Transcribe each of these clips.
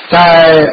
在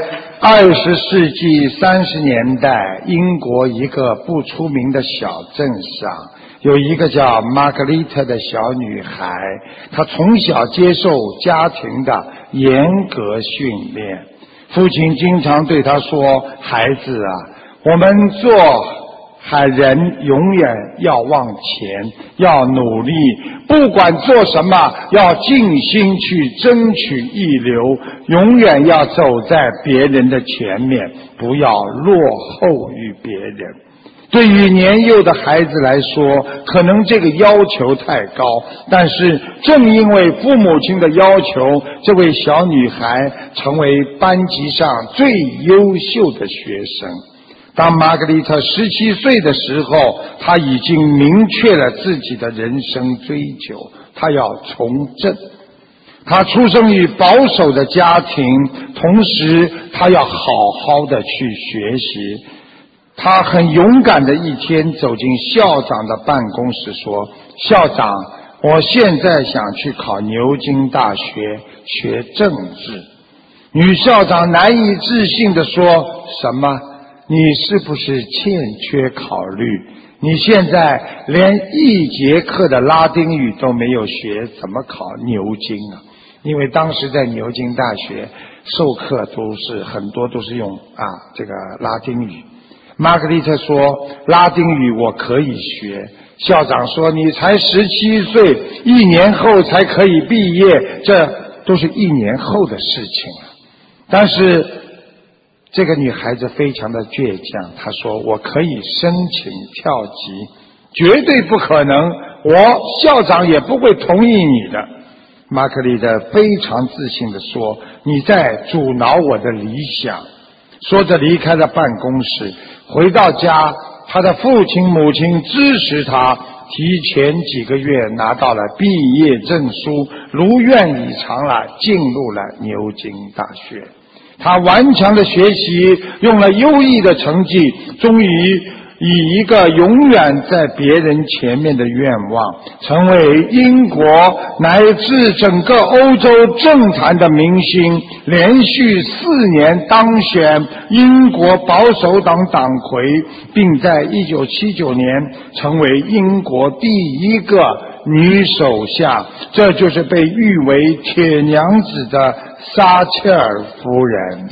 20世纪30年代，英国一个不出名的小镇上，有一个叫玛格丽特的小女孩，她从小接受家庭的严格训练。父亲经常对她说：“孩子啊，我们做人永远要往前，要努力，不管做什么，要尽心去争取一流，永远要走在别人的前面，不要落后于别人。”对于年幼的孩子来说，可能这个要求太高，但是正因为父母亲的要求，这位小女孩成为班级上最优秀的学生。当玛格丽特17岁的时候，她已经明确了自己的人生追求，她要从政。她出生于保守的家庭，同时她要好好的去学习。她很勇敢的一天走进校长的办公室说：“校长，我现在想去考牛津大学学政治。”女校长难以置信地说：“什么？你是不是欠缺考虑？你现在连1节课的拉丁语都没有学，怎么考牛津啊？”因为当时在牛津大学授课很多都是用这个拉丁语。玛格丽特说：“拉丁语我可以学。”校长说：“你才17岁，1年后才可以毕业，这都是1年后的事情了。”但是这个女孩子非常的倔强，她说：“我可以申请跳级，绝对不可能，校长也不会同意你的。”玛格丽特非常自信地说：“你在阻挠我的理想。”说着离开了办公室，回到家，他的父亲母亲支持他，提前几个月拿到了毕业证书，如愿以偿了，进入了牛津大学。他顽强的学习，用了优异的成绩，终于以一个永远在别人前面的愿望，成为英国乃至整个欧洲政坛的明星，连续4年当选英国保守党党魁，并在1979年成为英国第1个女首相，这就是被誉为铁娘子的撒切尔夫人。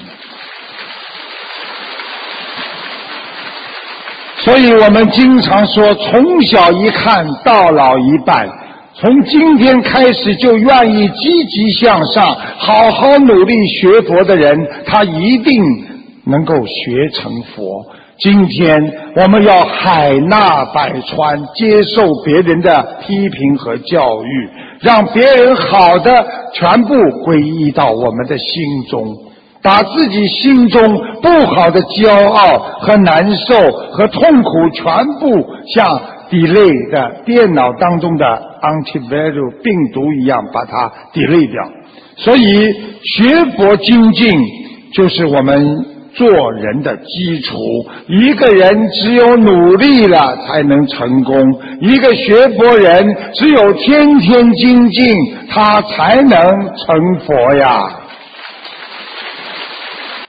所以我们经常说，从小一看到老一半，从今天开始就愿意积极向上，好好努力学佛的人，他一定能够学成佛。今天我们要海纳百川，接受别人的批评和教育，让别人好的全部归依到我们的心中，把自己心中不好的骄傲和难受和痛苦全部像 delay 的电脑当中的 antivirus 病毒一样把它 delay 掉。所以学佛精进就是我们做人的基础，一个人只有努力了才能成功，一个学佛人只有天天精进，他才能成佛呀。